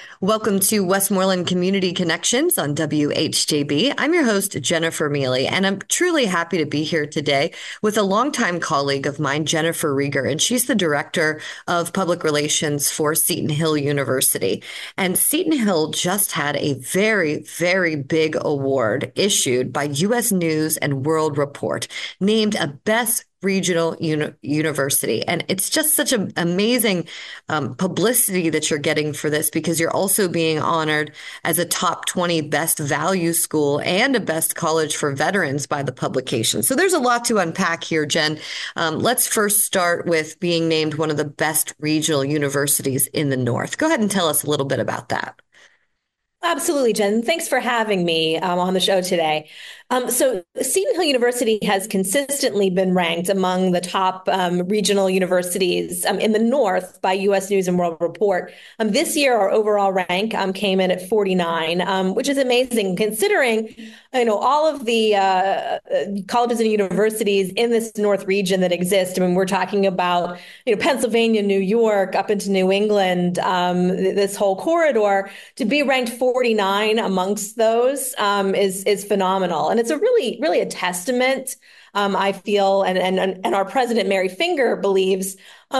Welcome to Westmoreland Community Connections on WHJB. I'm your host, Jennifer Mealy, and I'm truly happy to be here today with a longtime colleague of mine, Jennifer Rieger, and she's the Director of Public Relations for Seton Hill University. And Seton Hill just had a very, very big award issued by U.S. News and World Report, named a Best Regional University. And it's just such an amazing publicity that you're getting for this because you're also being honored as a top 20 best value school and a best college for veterans by the publication. So there's a lot to unpack here, Jen. Let's first start with being named one of the best regional universities in the North. Go ahead and tell us a little bit about that. Absolutely, Jen. Thanks for having me on the show today. So Seton Hill University has consistently been ranked among the top regional universities in the North by U.S. News and World Report. This year, our overall rank came in at 49, which is amazing considering, all of the colleges and universities in this North region that exist. I mean, we're talking about, Pennsylvania, New York, up into New England, this whole corridor. To be ranked 49 amongst those is phenomenal. And it's a really a testament, I feel, and our president, Mary Finger, believes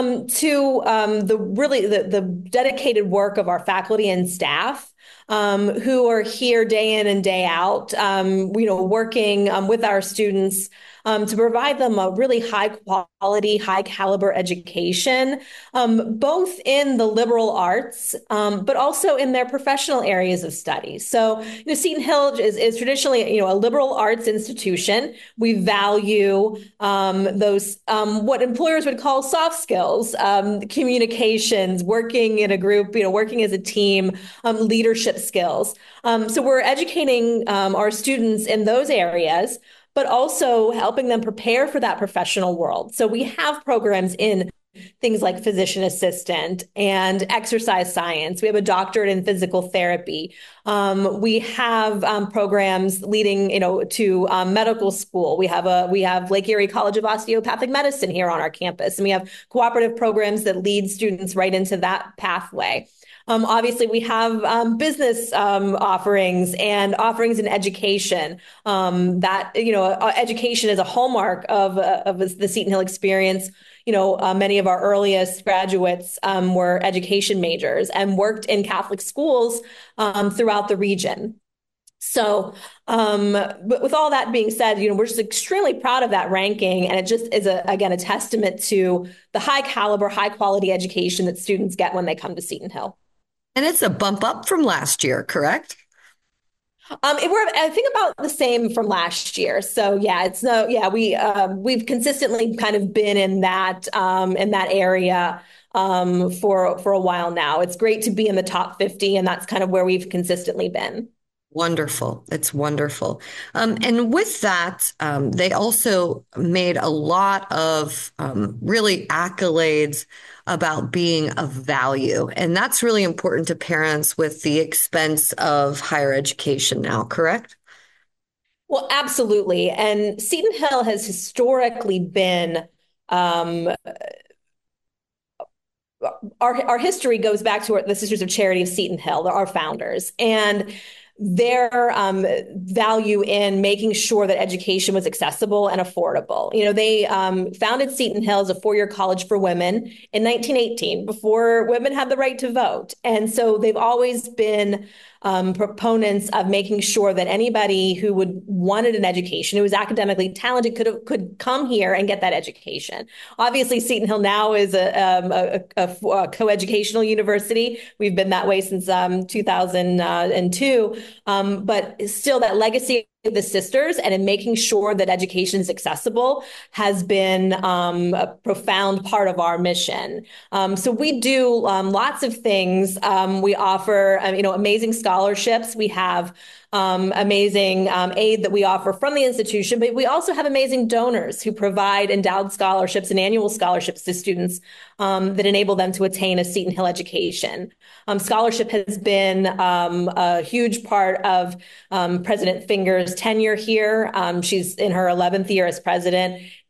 to the dedicated work of our faculty and staff who are here day in and day out, working with our students to provide them a really high quality, high caliber education, both in the liberal arts, but also in their professional areas of study. So, Seton Hill is traditionally, a liberal arts institution. We value those what employers would call soft skills, communications, working in a group, working as a team, leadership skills. So we're educating our students in those areas, but also helping them prepare for that professional world. So we have programs in things like physician assistant and exercise science. We have a doctorate in physical therapy. We have programs leading, to medical school. We have Lake Erie College of Osteopathic Medicine here on our campus, and we have cooperative programs that lead students right into that pathway. Obviously, we have business offerings and offerings in education. Education is a hallmark of the Seton Hill experience. Many of our earliest graduates were education majors and worked in Catholic schools throughout the region. So, but with all that being said, we're just extremely proud of that ranking. And it just is, again, a testament to the high caliber, high quality education that students get when they come to Seton Hill. And it's a bump up from last year, correct? We're, I think, about the same from last year. So yeah, we've consistently kind of been in that area for a while now. It's great to be in the top 50, and that's kind of where we've consistently been. Wonderful. It's wonderful. And with that, they also made a lot of really accolades about being of value. And that's really important to parents with the expense of higher education now, correct? Well, absolutely. And Seton Hill has historically been um, our history goes back to the Sisters of Charity of Seton Hill, our founders, and their value in making sure that education was accessible and affordable. They founded Seton Hill as a four-year college for women in 1918, before women had the right to vote. And so they've always been proponents of making sure that anybody who wanted an education, who was academically talented, could come here and get that education. Obviously, Seton Hill now is a coeducational university. We've been that way since 2002, but still, that legacy of the sisters and in making sure that education is accessible has been a profound part of our mission. So we do lots of things. We offer, amazing scholarships. We have amazing aid that we offer from the institution, but we also have amazing donors who provide endowed scholarships and annual scholarships to students that enable them to attain a Seton Hill education. Scholarship has been a huge part of President Finger's tenure here. She's in her 11th year as president,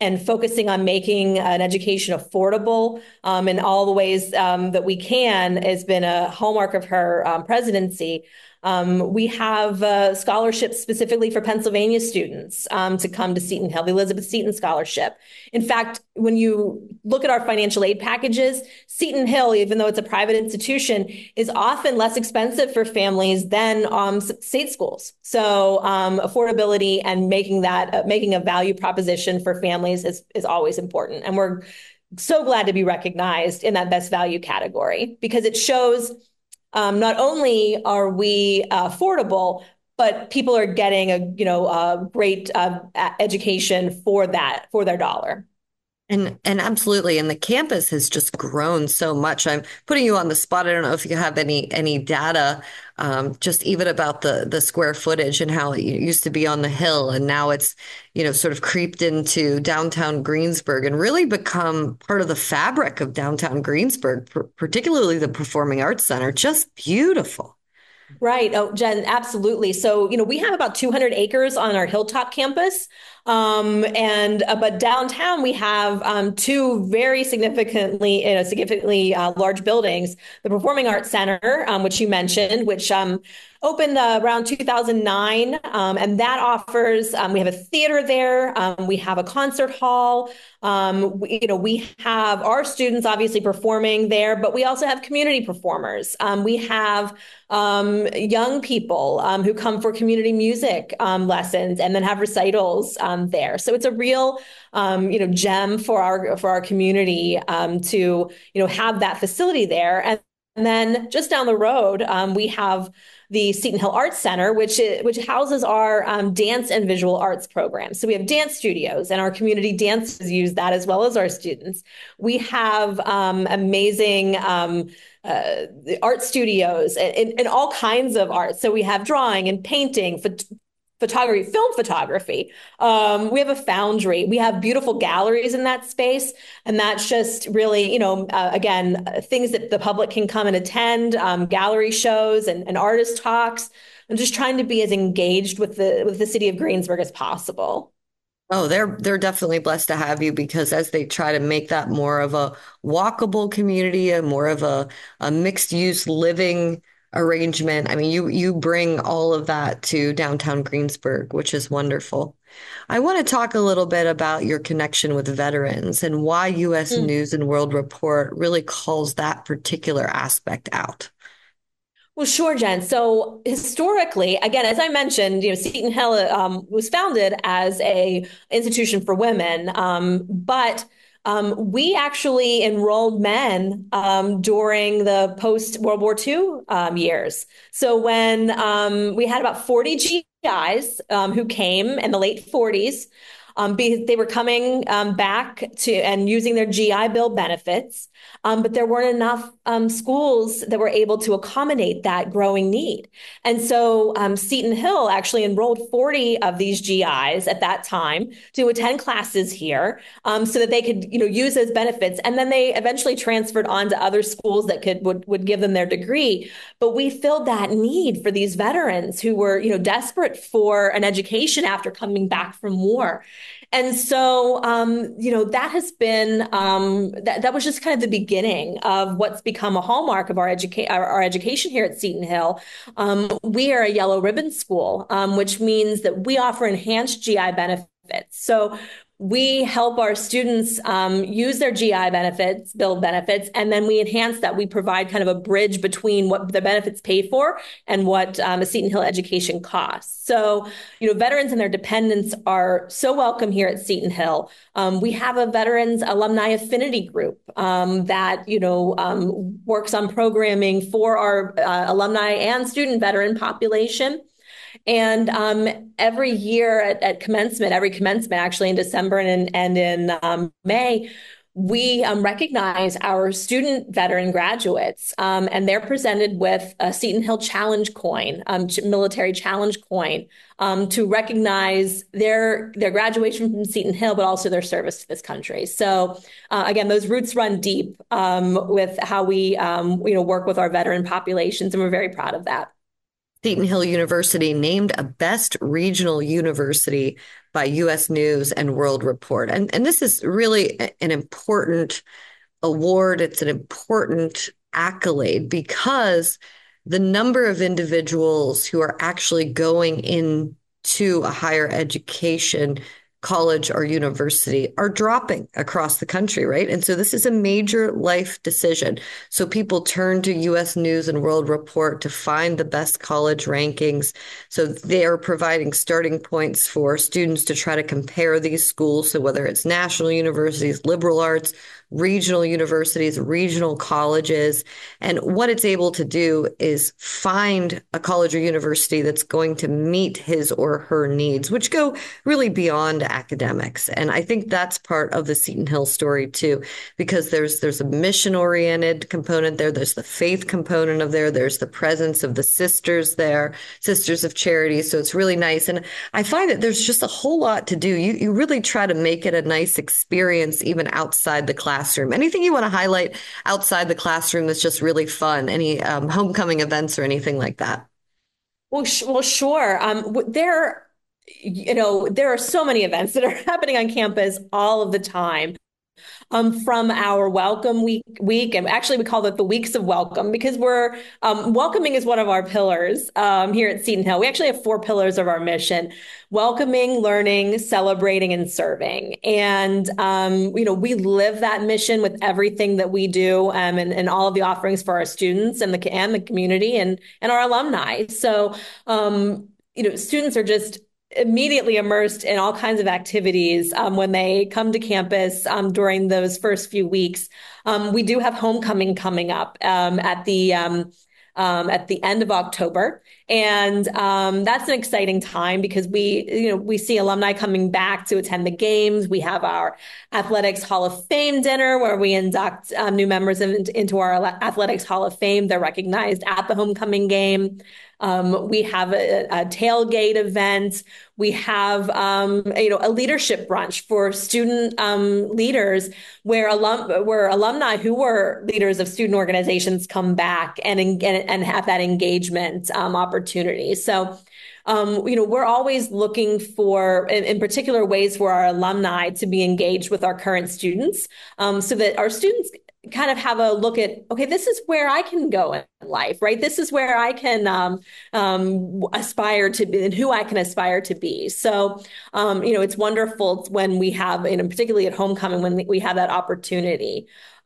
and focusing on making an education affordable in all the ways that we can has been a hallmark of her presidency. We have scholarships specifically for Pennsylvania students to come to Seton Hill, the Elizabeth Seton Scholarship. In fact, when you look at our financial aid packages, Seton Hill, even though it's a private institution, is often less expensive for families than state schools. So affordability and making a value proposition for families is always important. And we're so glad to be recognized in that best value category because it shows not only are we affordable, but people are getting a great education for their dollar. And absolutely, and the campus has just grown so much. I'm putting you on the spot. I don't know if you have any data, just even about the square footage and how it used to be on the hill, and now it's sort of creeped into downtown Greensburg and really become part of the fabric of downtown Greensburg, particularly the Performing Arts Center. Just beautiful. Right. Oh, Jen, absolutely. So, we have about 200 acres on our Hilltop campus. But downtown we have two very significantly large buildings. The Performing Arts Center, which you mentioned, which opened around 2009, and that offers. We have a theater there. We have a concert hall. We have our students obviously performing there, but we also have community performers. We have young people who come for community music lessons and then have recitals there. So it's a real, gem for our community to have that facility there. And then just down the road, we have the Seton Hill Arts Center, which houses our dance and visual arts program. So we have dance studios, and our community dances use that as well as our students. We have amazing art studios in all kinds of art. So we have drawing and painting, photography, film photography. We have a foundry. We have beautiful galleries in that space. And that's just really, again, things that the public can come and attend, gallery shows and artist talks. I'm just trying to be as engaged with the city of Greensburg as possible. Oh, they're definitely blessed to have you because as they try to make that more of a walkable community, a more of a mixed use living arrangement. I mean, you bring all of that to downtown Greensburg, which is wonderful. I want to talk a little bit about your connection with veterans and why U.S. News and World Report really calls that particular aspect out. Well, sure, Jen. So historically, again, as I mentioned, Seton Hill was founded as a institution for women, but we actually enrolled men during the post-World War II years. So when we had about 40 GIs who came in the late 40s, they were coming back to and using their GI Bill benefits, but there weren't enough schools that were able to accommodate that growing need. And so Seton Hill actually enrolled 40 of these GIs at that time to attend classes here so that they could use those benefits. And then they eventually transferred on to other schools that would give them their degree. But we filled that need for these veterans who were desperate for an education after coming back from war. And so, that has been that was just kind of the beginning of what's become a hallmark of our education here at Seton Hill. We are a yellow ribbon school, which means that we offer enhanced GI benefits. So we help our students use their GI benefits, bill benefits, and then we enhance that. We provide kind of a bridge between what the benefits pay for and what a Seton Hill education costs. So, veterans and their dependents are so welcome here at Seton Hill. We have a veterans alumni affinity group that, works on programming for our alumni and student veteran population. And every year at commencement, every commencement actually in December and in May, we recognize our student veteran graduates, and they're presented with a Seton Hill Challenge coin, military challenge coin, to recognize their graduation from Seton Hill, but also their service to this country. So again, those roots run deep with how we work with our veteran populations, and we're very proud of that. Seton Hill University named a best regional university by US News and World Report. And this is really an important award. It's an important accolade because the number of individuals who are actually going into a higher education, college or university, are dropping across the country, right? And so this is a major life decision. So people turn to US News and World Report to find the best college rankings. So they are providing starting points for students to try to compare these schools. So whether it's national universities, liberal arts, regional universities, regional colleges. And what it's able to do is find a college or university that's going to meet his or her needs, which go really beyond academics. And I think that's part of the Seton Hill story too, because there's a mission oriented component there. There's the faith component of there. There's the presence of the sisters there, Sisters of Charity. So it's really nice. And I find that there's just a whole lot to do. You really try to make it a nice experience, even outside the classroom. Anything you want to highlight outside the classroom that's just really fun? Any homecoming events or anything like that? Well, sure. There are so many events that are happening on campus all of the time. From our welcome week, and actually we call it the weeks of welcome because we're welcoming is one of our pillars here at Seton Hill. We actually have four pillars of our mission: welcoming, learning, celebrating, and serving. And we live that mission with everything that we do, and all of the offerings for our students and the community and our alumni. So students are just immediately immersed in all kinds of activities when they come to campus during those first few weeks. We do have homecoming coming up at the end of October. And that's an exciting time because we see alumni coming back to attend the games. We have our Athletics Hall of Fame dinner where we induct new members into our Athletics Hall of Fame. They're recognized at the homecoming game. We have a tailgate event. We have, a leadership brunch for student leaders where alumni who were leaders of student organizations come back and have that engagement opportunity. So, we're always looking for, in particular, ways for our alumni to be engaged with our current students, so that our students kind of have a look at, okay, this is where I can go in life, right? This is where I can aspire to be and who I can aspire to be. So, it's wonderful when we have, particularly at homecoming, when we have that opportunity.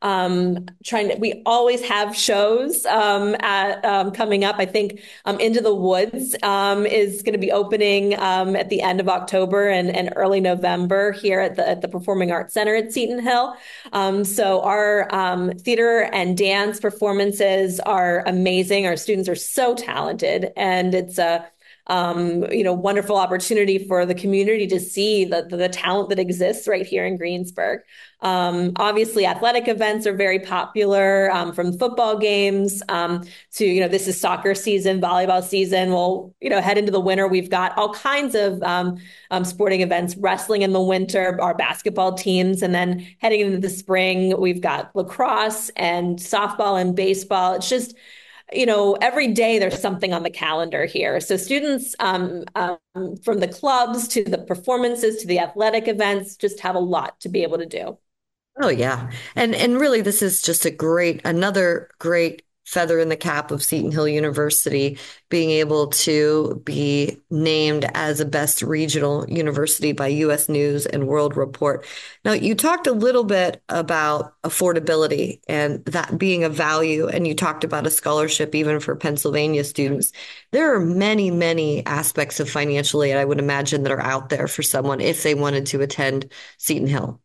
We always have shows coming up. I think Into the Woods is going to be opening at the end of October and early November here at the Performing Arts Center at Seton Hill. So our theater and dance performances are amazing. Our students are so talented, and it's a wonderful opportunity for the community to see the talent that exists right here in Greensburg. Obviously, athletic events are very popular, from football games to, this is soccer season, volleyball season. We'll, head into the winter. We've got all kinds of sporting events, wrestling in the winter, our basketball teams. And then heading into the spring, we've got lacrosse and softball and baseball. It's just, every day there's something on the calendar here. So students from the clubs to the performances to the athletic events just have a lot to be able to do. Oh yeah. And really this is just another great feather in the cap of Seton Hill University being able to be named as a best regional university by US News and World Report. Now, you talked a little bit about affordability and that being a value, and you talked about a scholarship even for Pennsylvania students. There are many, many aspects of financial aid, I would imagine, that are out there for someone if they wanted to attend Seton Hill.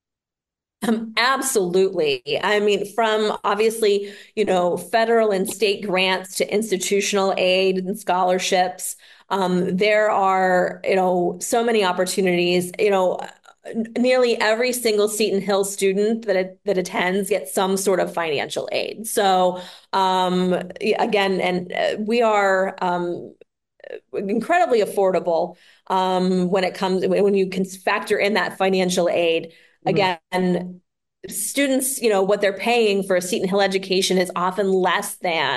Absolutely. I mean, from obviously, federal and state grants to institutional aid and scholarships, there are, so many opportunities. Nearly every single Seton Hill student that attends gets some sort of financial aid. So, again, and we are incredibly affordable when you can factor in that financial aid. Again, students, what they're paying for a Seton Hill education is often less than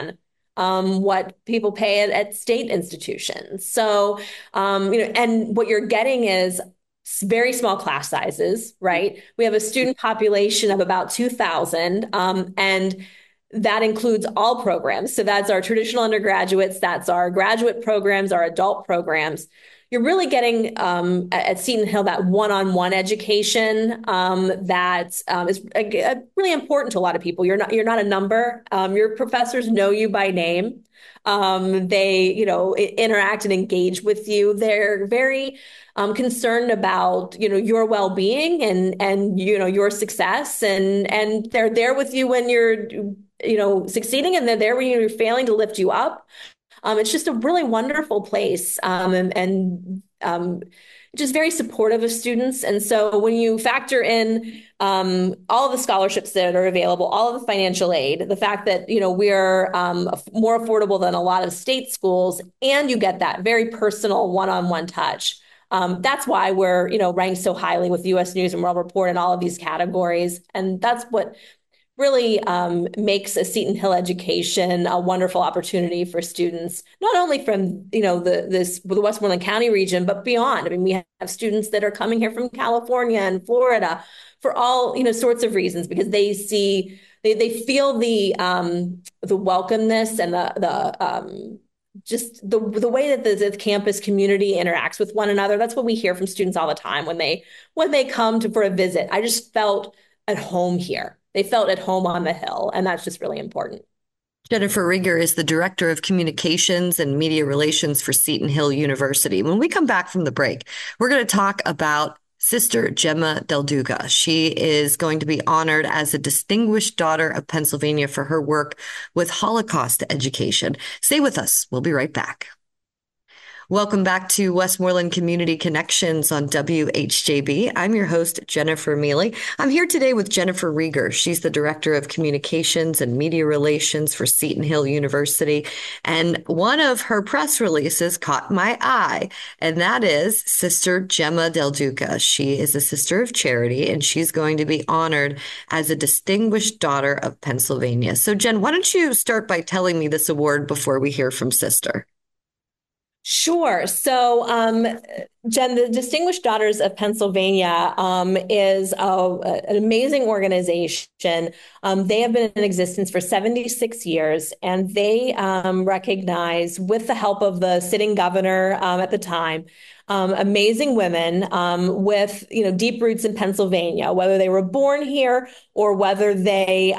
what people pay at state institutions. So, and what you're getting is very small class sizes, right? We have a student population of about 2,000, and that includes all programs. So that's our traditional undergraduates, that's our graduate programs, our adult programs. You're really getting at Seton Hill that one-on-one education that is really important to a lot of people. You're not a number. Your professors know you by name. They, interact and engage with you. They're very concerned about, your well-being and your success, and they're there with you when you're, succeeding, and they're there when you're failing to lift you up. It's just a really wonderful place, and just very supportive of students. And so when you factor in all of the scholarships that are available, all of the financial aid, the fact that we're more affordable than a lot of state schools, and you get that very personal one-on-one touch. That's why we're ranked so highly with U.S. News and World Report in all of these categories, and that's what really makes a Seton Hill education a wonderful opportunity for students, not only from the Westmoreland County region, but beyond. I mean, we have students that are coming here from California and Florida for all sorts of reasons, because they feel the welcomeness and just the way that the campus community interacts with one another. That's what we hear from students all the time when they come for a visit. I just felt at home here. They felt at home on the Hill, and that's just really important. Jennifer Rieger is the Director of Communications and Media Relations for Seton Hill University. When we come back from the break, we're going to talk about Sister Gemma Del Duca. She is going to be honored as a Distinguished Daughter of Pennsylvania for her work with Holocaust education. Stay with us. We'll be right back. Welcome back to Westmoreland Community Connections on WHJB. I'm your host, Jennifer Mealy. I'm here today with Jennifer Rieger. She's the Director of Communications and Media Relations for Seton Hill University. And one of her press releases caught my eye, and that is Sister Gemma Del Duca. She is a Sister of Charity, and she's going to be honored as a Distinguished Daughter of Pennsylvania. So, Jen, why don't you start by telling me this award before we hear from Sister? Sure. So, Jen, the Distinguished Daughters of Pennsylvania is an amazing organization. They have been in existence for 76 years, and they recognize, with the help of the sitting governor at the time, amazing women with deep roots in Pennsylvania, whether they were born here or whether they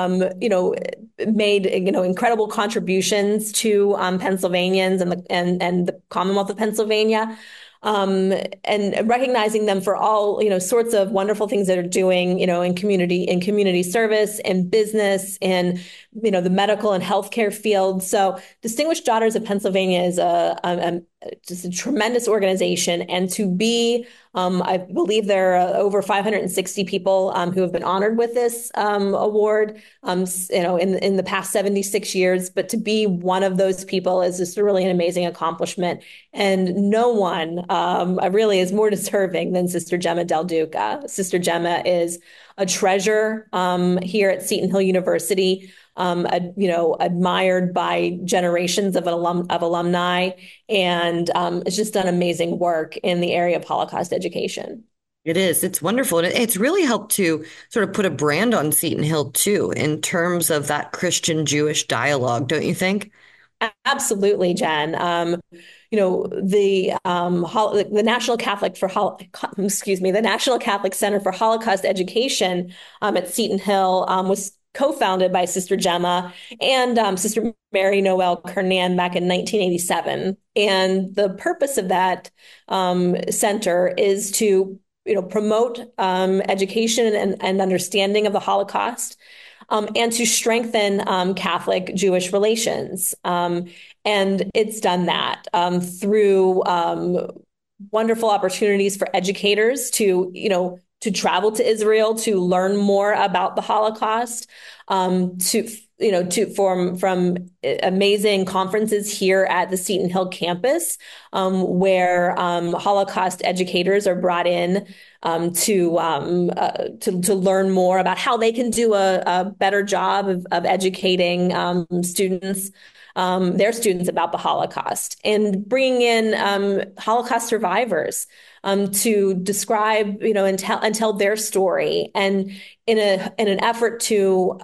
made incredible contributions to Pennsylvanians and the Commonwealth of Pennsylvania. And recognizing them for all sorts of wonderful things that are doing in community service and business and the medical and healthcare field. So Distinguished Daughters of Pennsylvania is just a tremendous organization, and to be I believe there are over 560 people who have been honored with this award in the past 76 years. But to be one of those people is just really an amazing accomplishment. And no one really is more deserving than Sister Gemma Del Duca. Sister Gemma is a treasure here at Seton Hill University. Admired by generations of alumni, and it's just done amazing work in the area of Holocaust education. It is. It's wonderful. And it's really helped to sort of put a brand on Seton Hill, too, in terms of that Christian-Jewish dialogue, don't you think? Absolutely, Jen. The National Catholic the National Catholic Center for Holocaust Education at Seton Hill was co-founded by Sister Gemma and Sister Mary Noel Kernan back in 1987. And the purpose of that center is to promote education and understanding of the Holocaust, and to strengthen Catholic-Jewish relations. And it's done that through wonderful opportunities for educators to travel to Israel to learn more about the Holocaust, to form from amazing conferences here at the Seton Hill campus, where Holocaust educators are brought in to learn more about how they can do a better job of educating students their students about the Holocaust, and bringing in Holocaust survivors to describe, and tell their story, and in an effort to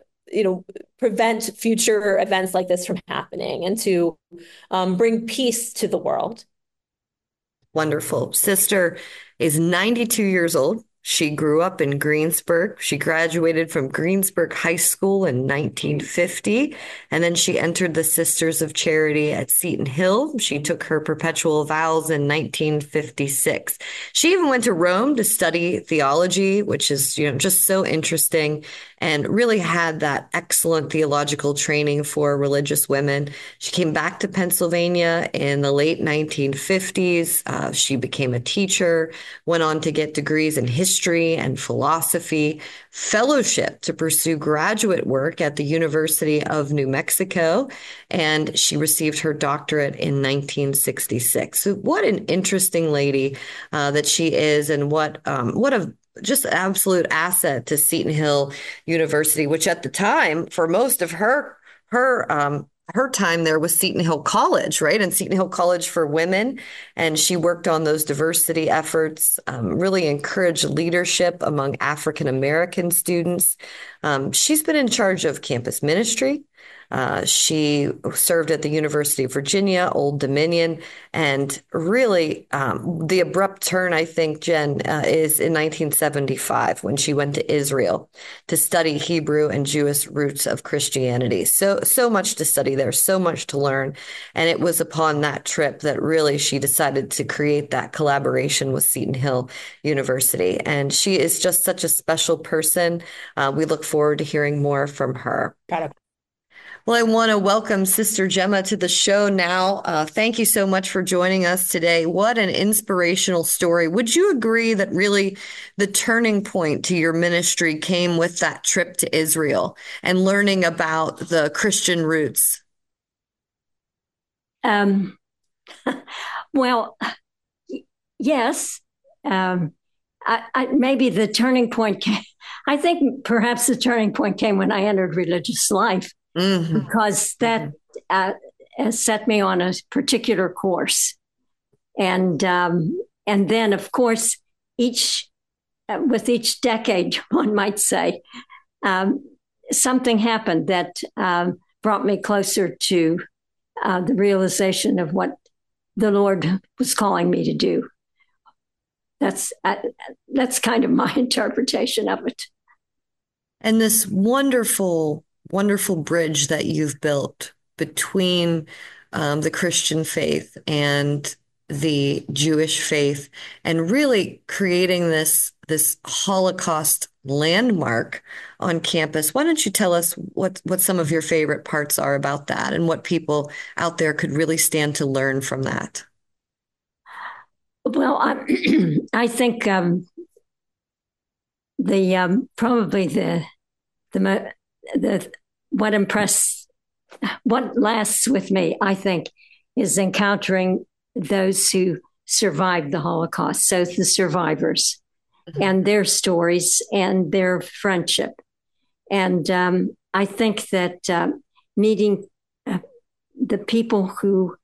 prevent future events like this from happening, and to bring peace to the world. Wonderful. Sister is 92 years old. She grew up in Greensburg. She graduated from Greensburg High School in 1950, and then she entered the Sisters of Charity at Seton Hill. She took her perpetual vows in 1956. She even went to Rome to study theology, which is, just so interesting, and really had that excellent theological training for religious women. She came back to Pennsylvania in the late 1950s. She became a teacher, went on to get degrees in history and philosophy, fellowship to pursue graduate work at the University of New Mexico, and she received her doctorate in 1966. So what an interesting lady that she is, and what a just absolute asset to Seton Hill University, which at the time, for most of her time there, was Seton Hill College, right? And Seton Hill College for Women. And she worked on those diversity efforts, really encouraged leadership among African American students. She's been in charge of campus ministry. She served at the University of Virginia, Old Dominion, and really the abrupt turn, I think, Jen, is in 1975 when she went to Israel to study Hebrew and Jewish roots of Christianity. So much to study there, so much to learn. And it was upon that trip that really she decided to create that collaboration with Seton Hill University. And she is just such a special person. We look forward to hearing more from her. Well, I want to welcome Sister Gemma to the show now. Thank you so much for joining us today. What an inspirational story. Would you agree that really the turning point to your ministry came with that trip to Israel and learning about the Christian roots? Um, well, yes. Maybe the turning point came, I think perhaps the turning point came when I entered religious life. Mm-hmm. Because that set me on a particular course, and then, of course, with each decade, one might say, something happened that brought me closer to the realization of what the Lord was calling me to do. That's kind of my interpretation of it. And this wonderful bridge that you've built between the Christian faith and the Jewish faith, and really creating this Holocaust landmark on campus. Why don't you tell us what some of your favorite parts are about that, and what people out there could really stand to learn from that? Well, I think what lasts with me, I think, is encountering those who survived the Holocaust, so the survivors, mm-hmm. and their stories and their friendship. And I think that meeting the people who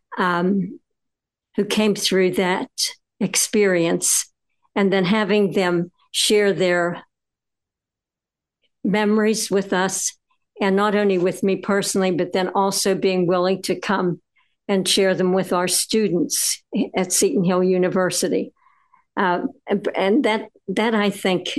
came through that experience, and then having them share their memories with us, and not only with me personally, but then also being willing to come and share them with our students at Seton Hill University. And that I think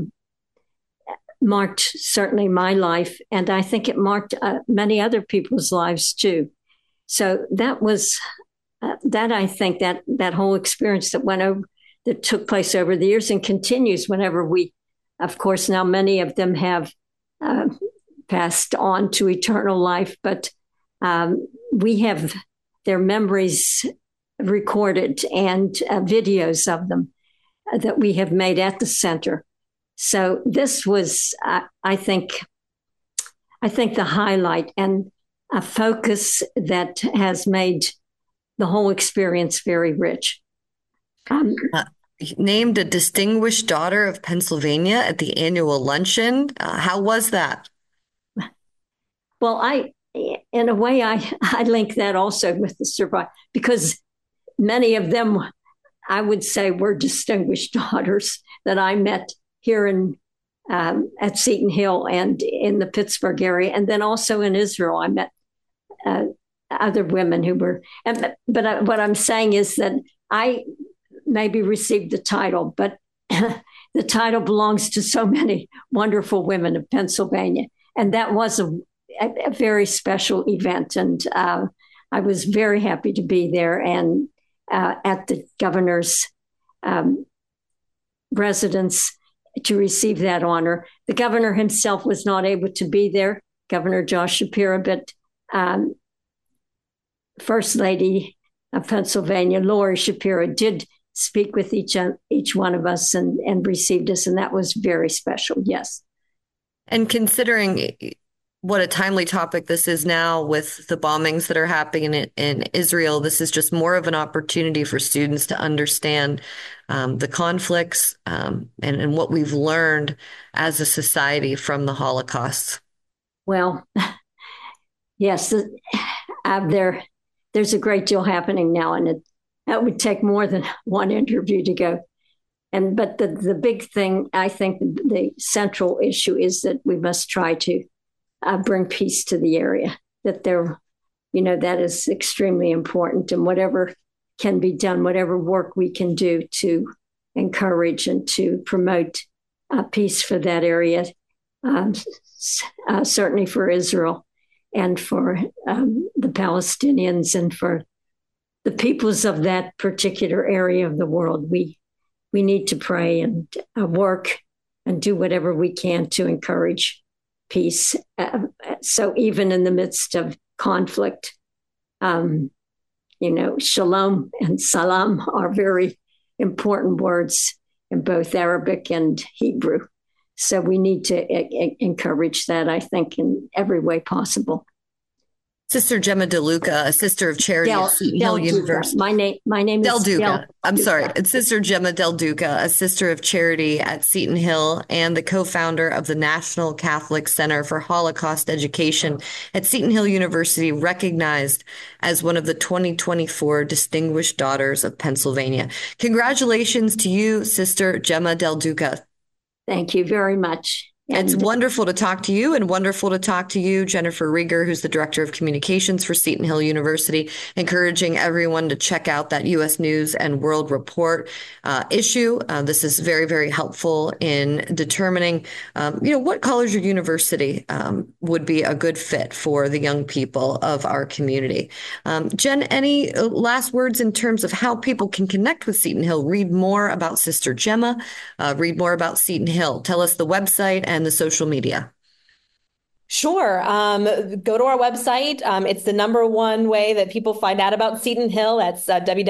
marked certainly my life, and I think it marked many other people's lives too. So that was that I think that whole experience that took place over the years and continues whenever we, of course, now many of them have passed on to eternal life, but we have their memories recorded and videos of them that we have made at the center. So this was, I think, the highlight and a focus that has made the whole experience very rich. Named a Distinguished Daughter of Pennsylvania at the annual luncheon. How was that? Well, in a way, I link that also with the survival, because many of them, I would say, were distinguished daughters that I met here at Seton Hill and in the Pittsburgh area, and then also in Israel. I met other women who were. But what I'm saying is that I maybe received the title, but the title belongs to so many wonderful women of Pennsylvania, and that was a very special event, and I was very happy to be there and at the governor's residence to receive that honor. The governor himself was not able to be there, Governor Josh Shapiro, but First Lady of Pennsylvania, Lori Shapiro, did speak with each one of us and received us, and that was very special, yes. And considering what a timely topic this is now with the bombings that are happening in Israel, this is just more of an opportunity for students to understand the conflicts and what we've learned as a society from the Holocaust. Well, yes, there's a great deal happening now, and that would take more than one interview to go. But the big thing, I think the central issue is that we must try to bring peace to the area, that that is extremely important, and whatever can be done, whatever work we can do to encourage and to promote peace for that area, certainly for Israel and for the Palestinians and for the peoples of that particular area of the world. We need to pray and work and do whatever we can to encourage peace. So even in the midst of conflict, shalom and salam are very important words in both Arabic and Hebrew. So we need to encourage that, I think, in every way possible. Sister Gemma DeLuca, a sister of charity at Seton Hill University. My name is Del Duca. I'm sorry. It's Sister Gemma Del Duca, a sister of charity at Seton Hill and the co-founder of the National Catholic Center for Holocaust Education at Seton Hill University, recognized as one of the 2024 Distinguished Daughters of Pennsylvania. Congratulations to you, Sister Gemma Del Duca. Thank you very much. It's wonderful to talk to you, and wonderful to talk to you, Jennifer Rieger, who's the Director of Communications for Seton Hill University, encouraging everyone to check out that U.S. News and World Report issue. This is very, very helpful in determining, what college or university would be a good fit for the young people of our community. Jen, any last words in terms of how people can connect with Seton Hill, read more about Sister Gemma, read more about Seton Hill? Tell us the website and the social media. Sure. Go to our website. It's the number one way that people find out about Seton Hill. That's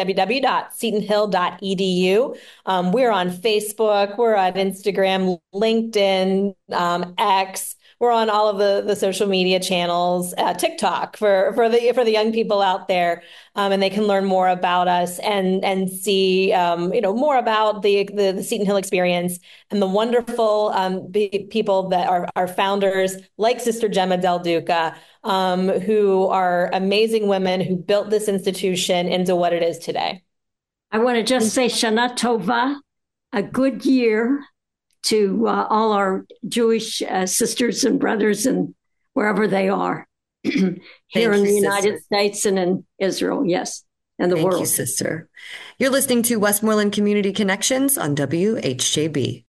www.setonhill.edu. We're on Facebook. We're on Instagram, LinkedIn, X. We're on all of the social media channels, TikTok for the young people out there, and they can learn more about us and see more about the Seton Hill experience and the wonderful people that are our founders, like Sister Gemma Del Duca, who are amazing women who built this institution into what it is today. I want to just say Shana Tova, a good year to all our Jewish sisters and brothers and wherever they are here in the United States and in Israel, yes, and the world. Thank you, sister. You're listening to Westmoreland Community Connections on WHJB.